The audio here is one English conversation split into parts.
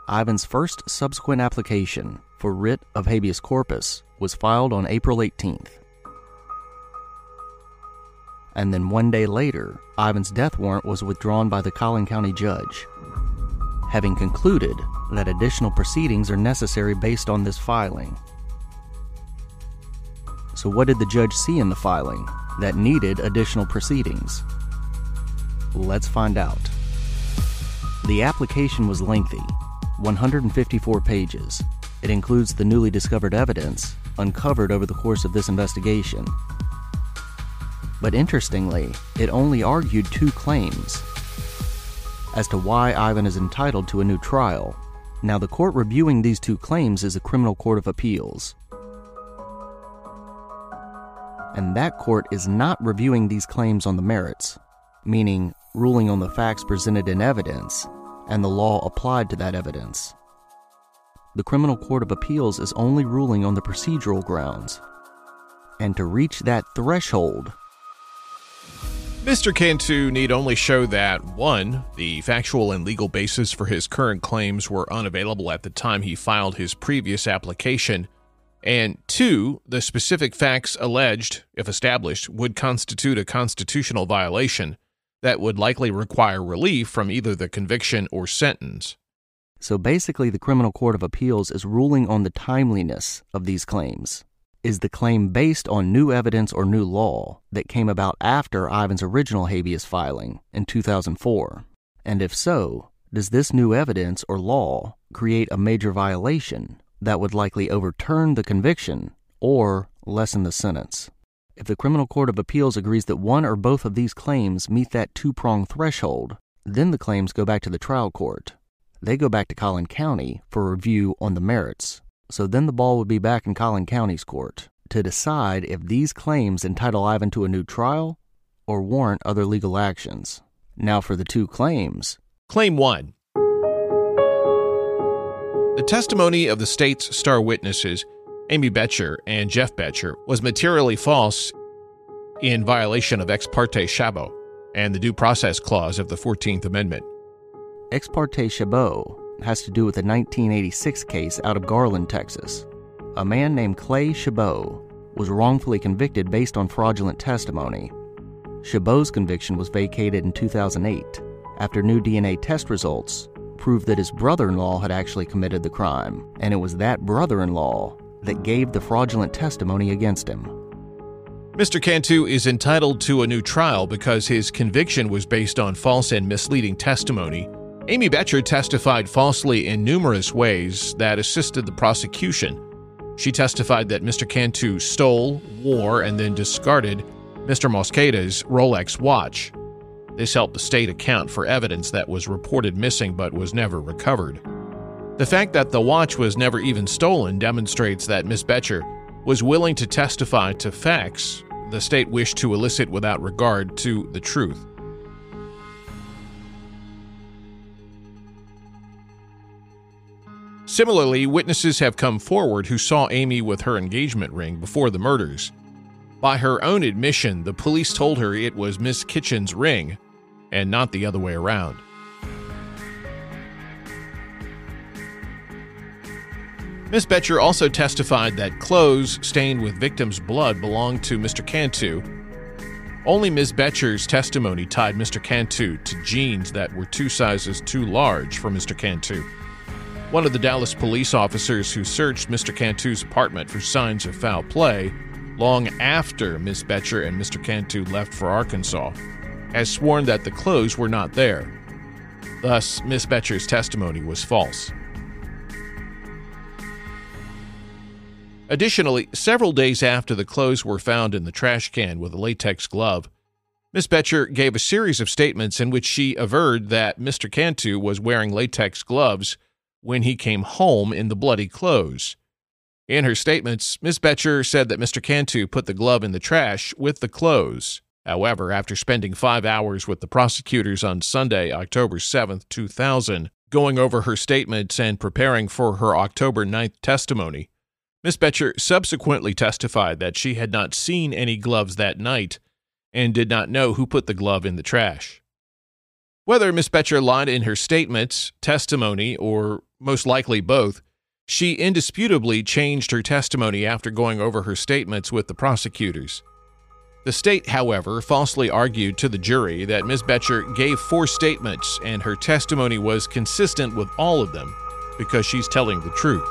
Ivan's first subsequent application for writ of habeas corpus was filed on April 18th. And then 1 day later, Ivan's death warrant was withdrawn by the Collin County judge, having concluded that additional proceedings are necessary based on this filing. So what did the judge see in the filing that needed additional proceedings? Let's find out. The application was lengthy, 154 pages. It includes the newly discovered evidence uncovered over the course of this investigation. But interestingly, it only argued 2 claims as to why Ivan is entitled to a new trial. Now, the court reviewing these 2 claims is the Criminal Court of Appeals. And that court is not reviewing these claims on the merits, meaning ruling on the facts presented in evidence and the law applied to that evidence. The Criminal Court of Appeals is only ruling on the procedural grounds. And to reach that threshold, Mr. Cantu need only show that 1. The factual and legal basis for his current claims were unavailable at the time he filed his previous application, and 2. The specific facts alleged, if established, would constitute a constitutional violation that would likely require relief from either the conviction or sentence. So basically, the Criminal Court of Appeals is ruling on the timeliness of these claims. Is the claim based on new evidence or new law that came about after Ivan's original habeas filing in 2004? And if so, does this new evidence or law create a major violation that would likely overturn the conviction or lessen the sentence? If the Criminal Court of Appeals agrees that one or both of these claims meet that 2-prong threshold, then the claims go back to the trial court. They go back to Collin County for review on the merits. So then the ball would be back in Collin County's court to decide if these claims entitle Ivan to a new trial or warrant other legal actions. Now for the 2 claims. Claim 1. The testimony of the state's star witnesses, Amy Boettcher and Jeff Boettcher, was materially false in violation of Ex parte Chabot and the Due Process Clause of the 14th Amendment. Ex parte Chabot has to do with a 1986 case out of Garland, Texas. A man named Clay Chabot was wrongfully convicted based on fraudulent testimony. Chabot's conviction was vacated in 2008 after new DNA test results proved that his brother-in-law had actually committed the crime, and it was that brother-in-law that gave the fraudulent testimony against him. Mr. Cantu is entitled to a new trial because his conviction was based on false and misleading testimony. Amy Boettcher testified falsely in numerous ways that assisted the prosecution. She testified that Mr. Cantu stole, wore, and then discarded Mr. Mosqueda's Rolex watch. This helped the state account for evidence that was reported missing but was never recovered. The fact that the watch was never even stolen demonstrates that Ms. Boettcher was willing to testify to facts the state wished to elicit without regard to the truth. Similarly, witnesses have come forward who saw Amy with her engagement ring before the murders. By her own admission, the police told her it was Miss Kitchen's ring and not the other way around. Ms. Boettcher also testified that clothes stained with victims' blood belonged to Mr. Cantu. Only Ms. Boettcher's testimony tied Mr. Cantu to jeans that were 2 sizes too large for Mr. Cantu. One of the Dallas police officers who searched Mr. Cantu's apartment for signs of foul play long after Ms. Boettcher and Mr. Cantu left for Arkansas has sworn that the clothes were not there. Thus, Ms. Boettcher's testimony was false. Additionally, several days after the clothes were found in the trash can with a latex glove, Ms. Boettcher gave a series of statements in which she averred that Mr. Cantu was wearing latex gloves when he came home in the bloody clothes. In her statements, Ms. Boettcher said that Mr. Cantu put the glove in the trash with the clothes. However, after spending 5 hours with the prosecutors on Sunday, October 7, 2000, going over her statements and preparing for her October 9th testimony, Ms. Boettcher subsequently testified that she had not seen any gloves that night and did not know who put the glove in the trash. Whether Ms. Boettcher lied in her statements, testimony, or most likely both, she indisputably changed her testimony after going over her statements with the prosecutors. The state, however, falsely argued to the jury that Ms. Boettcher gave 4 statements and her testimony was consistent with all of them because she's telling the truth.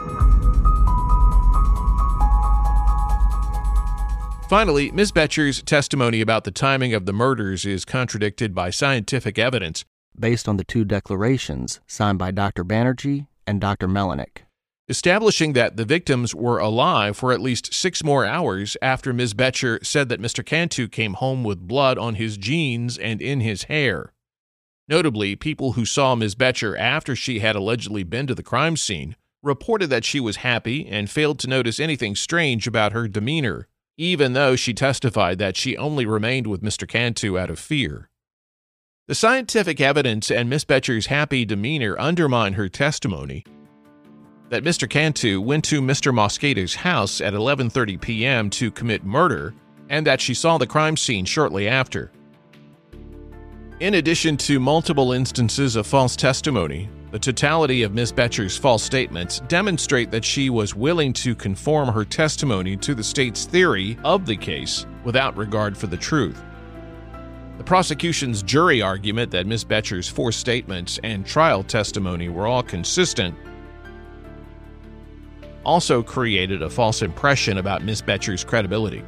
Finally, Ms. Boettcher's testimony about the timing of the murders is contradicted by scientific evidence based on the 2 declarations signed by Dr. Banerjee and Dr. Melinek, establishing that the victims were alive for at least 6 more hours after Ms. Boettcher said that Mr. Cantu came home with blood on his jeans and in his hair. Notably, people who saw Ms. Boettcher after she had allegedly been to the crime scene reported that she was happy and failed to notice anything strange about her demeanor, even though she testified that she only remained with Mr. Cantu out of fear. The scientific evidence and Ms. Boettcher's happy demeanor undermine her testimony that Mr. Cantu went to Mr. Mosqueda's house at 11:30 p.m. to commit murder and that she saw the crime scene shortly after. In addition to multiple instances of false testimony, the totality of Ms. Boettcher's false statements demonstrate that she was willing to conform her testimony to the state's theory of the case without regard for the truth. The prosecution's jury argument that Ms. Boettcher's 4 statements and trial testimony were all consistent also created a false impression about Ms. Boettcher's credibility.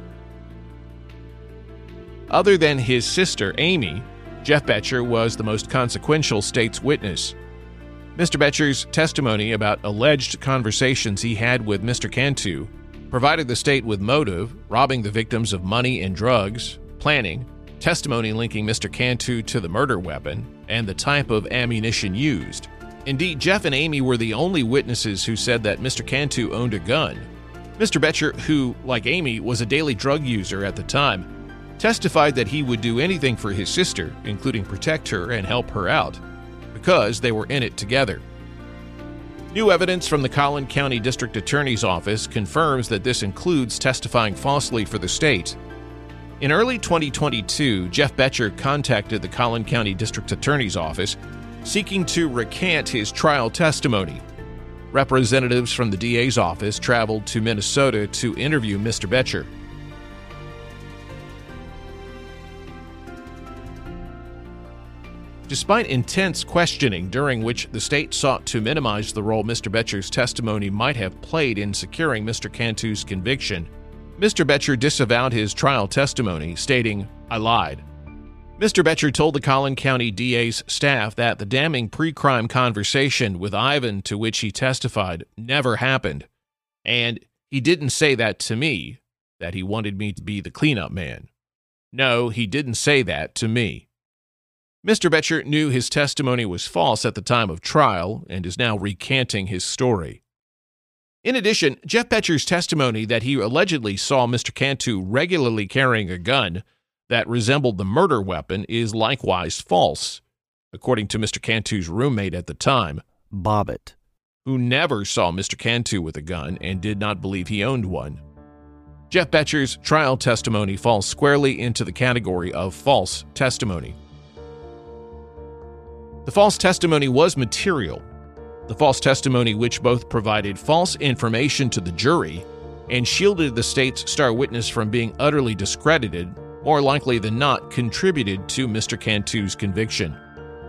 Other than his sister, Amy, Jeff Boettcher was the most consequential state's witness. Mr. Boettcher's testimony about alleged conversations he had with Mr. Cantu provided the state with motive, robbing the victims of money and drugs, planning, testimony linking Mr. Cantu to the murder weapon, and the type of ammunition used. Indeed, Jeff and Amy were the only witnesses who said that Mr. Cantu owned a gun. Mr. Boettcher, who, like Amy, was a daily drug user at the time, testified that he would do anything for his sister, including protect her and help her out, because they were in it together. New evidence from the Collin County District Attorney's Office confirms that this includes testifying falsely for the state. In early 2022, Jeff Boettcher contacted the Collin County District Attorney's Office seeking to recant his trial testimony. Representatives from the DA's office traveled to Minnesota to interview Mr. Boettcher. Despite intense questioning during which the state sought to minimize the role Mr. Boettcher's testimony might have played in securing Mr. Cantu's conviction, Mr. Boettcher disavowed his trial testimony, stating, "I lied." Mr. Boettcher told the Collin County DA's staff that the damning pre-crime conversation with Ivan to which he testified never happened, and he didn't say that to me, that he wanted me to be the cleanup man. No, he didn't say that to me. Mr. Boettcher knew his testimony was false at the time of trial and is now recanting his story. In addition, Jeff Boettcher's testimony that he allegedly saw Mr. Cantu regularly carrying a gun that resembled the murder weapon is likewise false, according to Mr. Cantu's roommate at the time, Bobbitt, who never saw Mr. Cantu with a gun and did not believe he owned one. Jeff Boettcher's trial testimony falls squarely into the category of false testimony. The false testimony was material. The false testimony which both provided false information to the jury and shielded the state's star witness from being utterly discredited, more likely than not contributed to Mr. Cantu's conviction.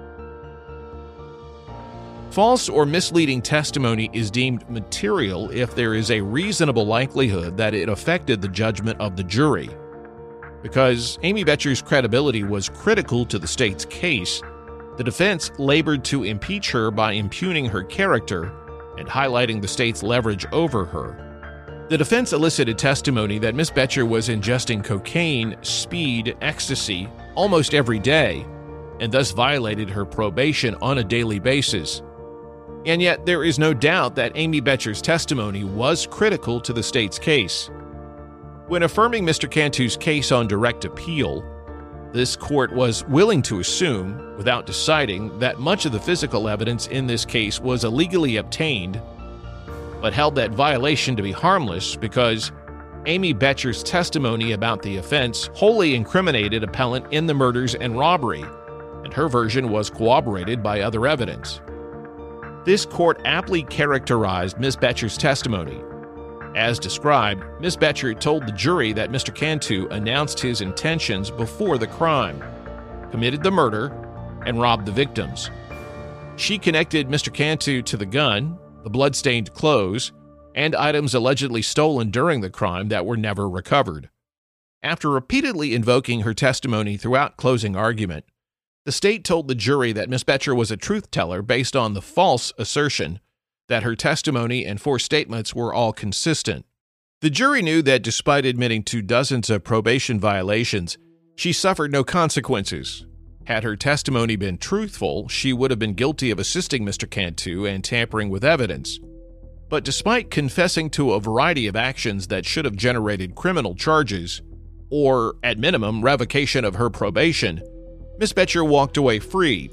False or misleading testimony is deemed material if there is a reasonable likelihood that it affected the judgment of the jury. Because Amy Boettcher's credibility was critical to the state's case, the defense labored to impeach her by impugning her character and highlighting the state's leverage over her. The defense elicited testimony that Ms. Boettcher was ingesting cocaine, speed, ecstasy almost every day, and thus violated her probation on a daily basis. And yet, there is no doubt that Amy Boettcher's testimony was critical to the state's case. When affirming Mr. Cantu's case on direct appeal, this court was willing to assume, without deciding, that much of the physical evidence in this case was illegally obtained, but held that violation to be harmless because Amy Boettcher's testimony about the offense wholly incriminated appellant in the murders and robbery, and her version was corroborated by other evidence. This court aptly characterized Ms. Boettcher's testimony. As described, Ms. Boettcher told the jury that Mr. Cantu announced his intentions before the crime, committed the murder, and robbed the victims. She connected Mr. Cantu to the gun, the blood-stained clothes, and items allegedly stolen during the crime that were never recovered. After repeatedly invoking her testimony throughout closing argument, the state told the jury that Ms. Boettcher was a truth-teller based on the false assertion that her testimony and 4 statements were all consistent. The jury knew that despite admitting to dozens of probation violations, she suffered no consequences. Had her testimony been truthful, she would have been guilty of assisting Mr. Cantu and tampering with evidence. But despite confessing to a variety of actions that should have generated criminal charges, or, at minimum, revocation of her probation, Ms. Boettcher walked away free.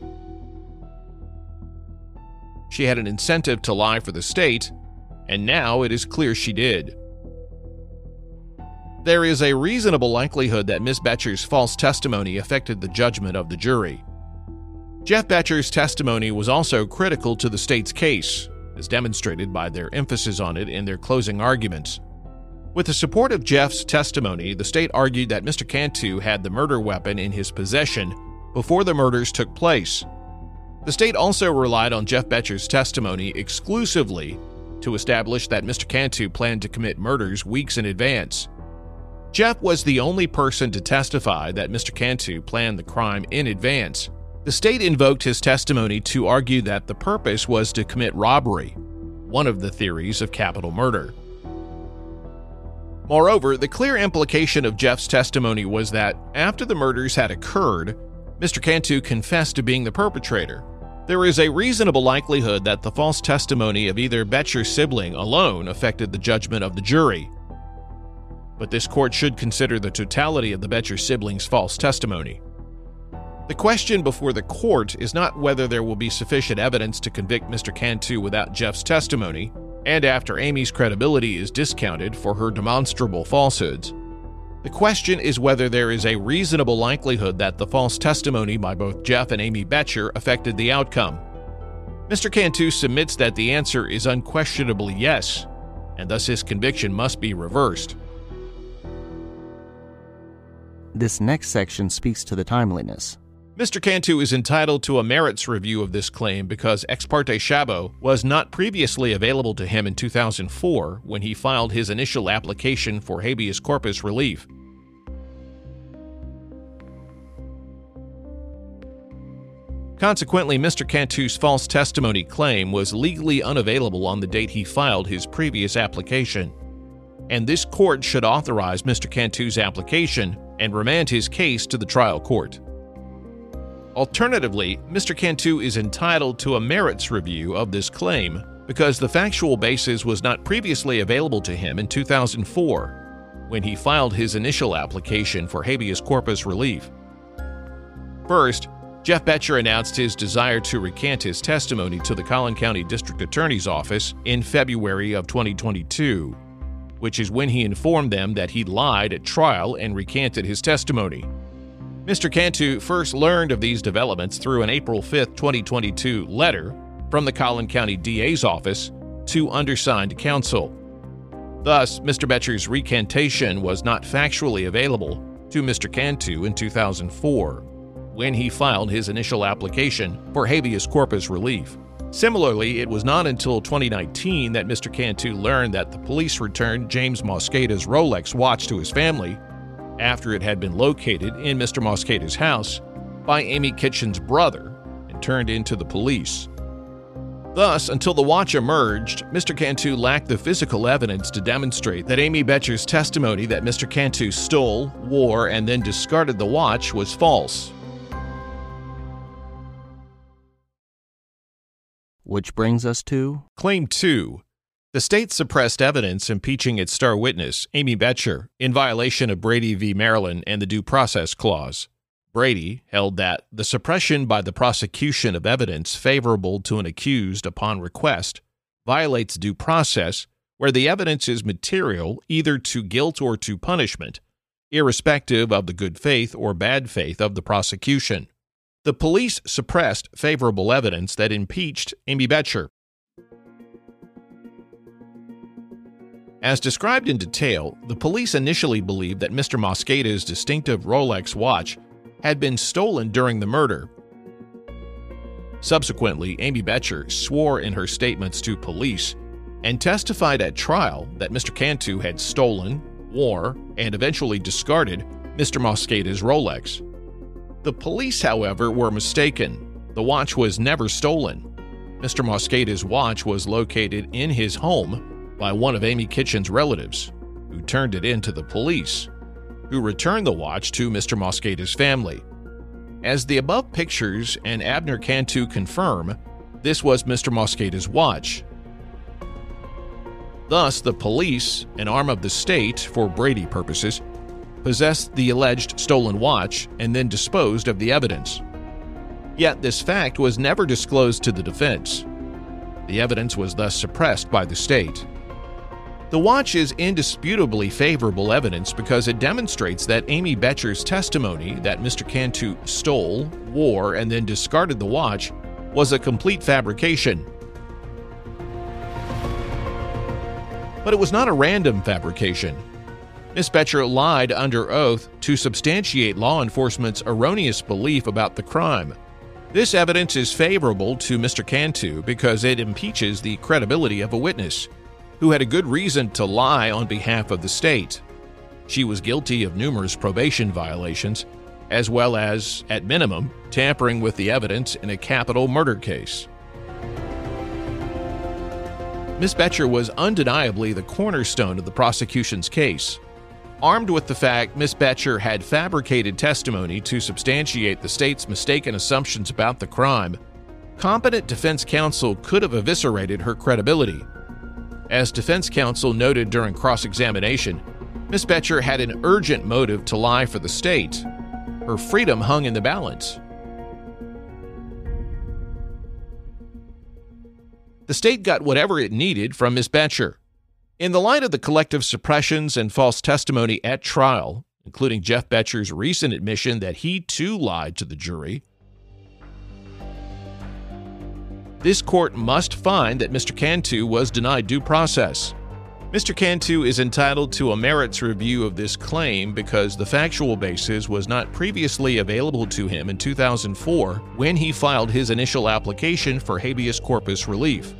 She had an incentive to lie for the state, and now it is clear she did. There is a reasonable likelihood that Ms. Boettcher's false testimony affected the judgment of the jury. Jeff Boettcher's testimony was also critical to the state's case, as demonstrated by their emphasis on it in their closing arguments. With the support of Jeff's testimony, the state argued that Mr. Cantu had the murder weapon in his possession before the murders took place. The state also relied on Jeff Boettcher's testimony exclusively to establish that Mr. Cantu planned to commit murders weeks in advance. Jeff was the only person to testify that Mr. Cantu planned the crime in advance. The state invoked his testimony to argue that the purpose was to commit robbery, one of the theories of capital murder. Moreover, the clear implication of Jeff's testimony was that after the murders had occurred, Mr. Cantu confessed to being the perpetrator. There is a reasonable likelihood that the false testimony of either Boettcher's sibling alone affected the judgment of the jury. But this court should consider the totality of the Boettcher siblings' false testimony. The question before the court is not whether there will be sufficient evidence to convict Mr. Cantu without Jeff's testimony, and after Amy's credibility is discounted for her demonstrable falsehoods. The question is whether there is a reasonable likelihood that the false testimony by both Jeff and Amy Boettcher affected the outcome. Mr. Cantu submits that the answer is unquestionably yes, and thus his conviction must be reversed. This next section speaks to the timeliness. Mr. Cantu is entitled to a merits review of this claim because Ex parte Shabo was not previously available to him in 2004 when he filed his initial application for habeas corpus relief. Consequently, Mr. Cantu's false testimony claim was legally unavailable on the date he filed his previous application, and this court should authorize Mr. Cantu's application and remand his case to the trial court. Alternatively, Mr. Cantu is entitled to a merits review of this claim because the factual basis was not previously available to him in 2004 when he filed his initial application for habeas corpus relief. First, Jeff Boettcher announced his desire to recant his testimony to the Collin County District Attorney's Office in February of 2022, which is when he informed them that he lied at trial and recanted his testimony. Mr. Cantu first learned of these developments through an April 5, 2022 letter from the Collin County DA's office to undersigned counsel. Thus, Mr. Boettcher's recantation was not factually available to Mr. Cantu in 2004, when he filed his initial application for habeas corpus relief. Similarly, it was not until 2019 that Mr. Cantu learned that the police returned James Mosqueda's Rolex watch to his family after it had been located in Mr. Mosqueda's house by Amy Kitchen's brother and turned in to the police. Thus, until the watch emerged, Mr. Cantu lacked the physical evidence to demonstrate that Amy Boettcher's testimony that Mr. Cantu stole, wore, and then discarded the watch was false. Which brings us to Claim 2. The state suppressed evidence impeaching its star witness, Amy Boettcher, in violation of Brady v. Maryland and the Due Process Clause. Brady held that the suppression by the prosecution of evidence favorable to an accused upon request violates due process where the evidence is material either to guilt or to punishment, irrespective of the good faith or bad faith of the prosecution. The police suppressed favorable evidence that impeached Amy Boettcher. As described in detail, the police initially believed that Mr. Mosqueda's distinctive Rolex watch had been stolen during the murder. Subsequently, Amy Boettcher swore in her statements to police and testified at trial that Mr. Cantu had stolen, wore, and eventually discarded Mr. Mosqueda's Rolex. The police, however, were mistaken. The watch was never stolen. Mr. Mosqueda's watch was located in his home by one of Amy Kitchen's relatives, who turned it in to the police, who returned the watch to Mr. Mosqueda's family. As the above pictures and Abner Cantu confirm, this was Mr. Mosqueda's watch. Thus, the police, an arm of the state for Brady purposes, possessed the alleged stolen watch and then disposed of the evidence. Yet this fact was never disclosed to the defense. The evidence was thus suppressed by the state. The watch is indisputably favorable evidence because it demonstrates that Amy Boettcher's testimony that Mr. Cantu stole, wore, and then discarded the watch was a complete fabrication. But it was not a random fabrication. Ms. Boettcher lied under oath to substantiate law enforcement's erroneous belief about the crime. This evidence is favorable to Mr. Cantu because it impeaches the credibility of a witness who had a good reason to lie on behalf of the state. She was guilty of numerous probation violations, as well as, at minimum, tampering with the evidence in a capital murder case. Ms. Boettcher was undeniably the cornerstone of the prosecution's case. Armed with the fact Ms. Boettcher had fabricated testimony to substantiate the state's mistaken assumptions about the crime, competent defense counsel could have eviscerated her credibility. As defense counsel noted during cross-examination, Ms. Boettcher had an urgent motive to lie for the state. Her freedom hung in the balance. The state got whatever it needed from Ms. Boettcher. In the light of the collective suppressions and false testimony at trial, including Jeff Boettcher's recent admission that he too lied to the jury, this court must find that Mr. Cantu was denied due process. Mr. Cantu is entitled to a merits review of this claim because the factual basis was not previously available to him in 2004 when he filed his initial application for habeas corpus relief.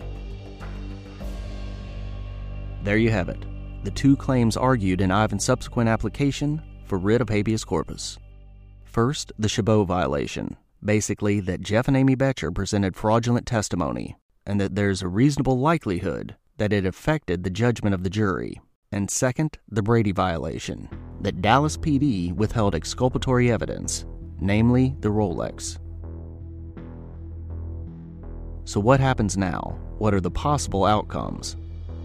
There you have it, the two claims argued in Ivan's subsequent application for writ of habeas corpus. First, the Chabot violation. Basically, that Jeff and Amy Boettcher presented fraudulent testimony, and that there's a reasonable likelihood that it affected the judgment of the jury. And second, the Brady violation, that Dallas PD withheld exculpatory evidence, namely the Rolex. So what happens now? What are the possible outcomes?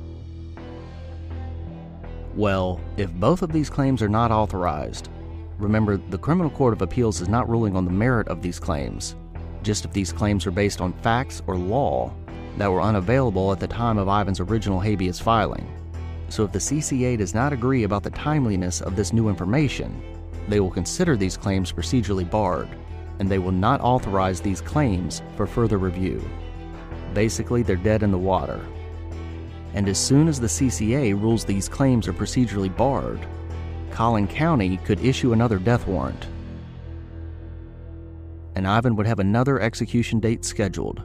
Well, if both of these claims are not authorized, remember, the Criminal Court of Appeals is not ruling on the merit of these claims, just if these claims are based on facts or law that were unavailable at the time of Ivan's original habeas filing. So if the CCA does not agree about the timeliness of this new information, they will consider these claims procedurally barred, and they will not authorize these claims for further review. Basically, they're dead in the water. And as soon as the CCA rules these claims are procedurally barred, Collin County could issue another death warrant, and Ivan would have another execution date scheduled.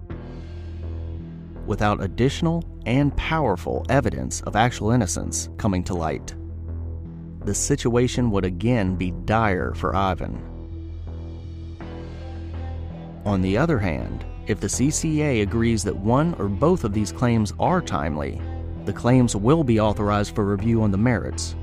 Without additional and powerful evidence of actual innocence coming to light, the situation would again be dire for Ivan. On the other hand, if the CCA agrees that one or both of these claims are timely, the claims will be authorized for review on the merits.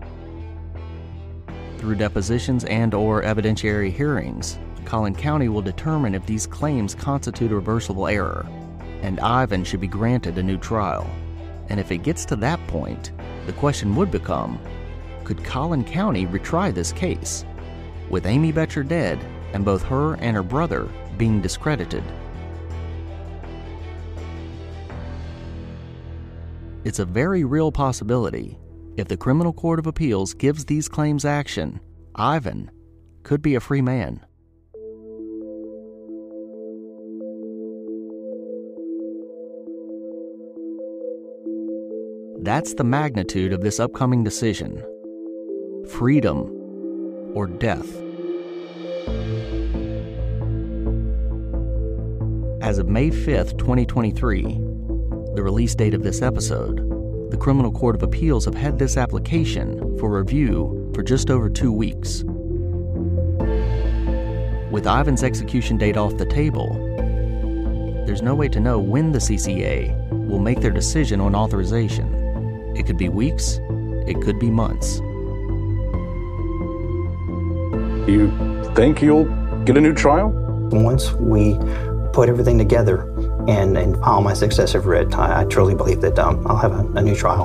Through depositions and/or evidentiary hearings, Collin County will determine if these claims constitute a reversible error, and Ivan should be granted a new trial. And if it gets to that point, the question would become, could Collin County retry this case, with Amy Boettcher dead and both her and her brother being discredited? It's a very real possibility. If the Criminal Court of Appeals gives these claims action, Ivan could be a free man. That's the magnitude of this upcoming decision. Freedom or death. As of May 5th, 2023, the release date of this episode, the Criminal Court of Appeals have had this application for review for just over 2 weeks. With Ivan's execution date off the table, there's no way to know when the CCA will make their decision on authorization. It could be weeks, it could be months. You think you'll get a new trial? Once we put everything together and file my successive writ, I truly believe that I'll have a new trial.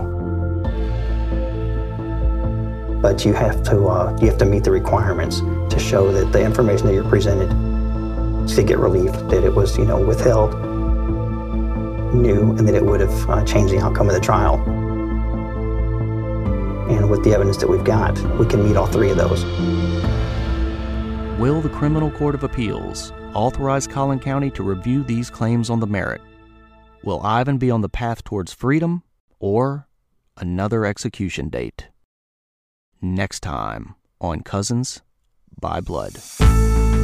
But you have to meet the requirements to show that the information that you're presented to get relief, that it was withheld, new, and that it would have changed the outcome of the trial. And with the evidence that we've got, we can meet all three of those. Will the Criminal Court of Appeals authorize Collin County to review these claims on the merit? Will Ivan be on the path towards freedom or another execution date? Next time on Cousins by Blood.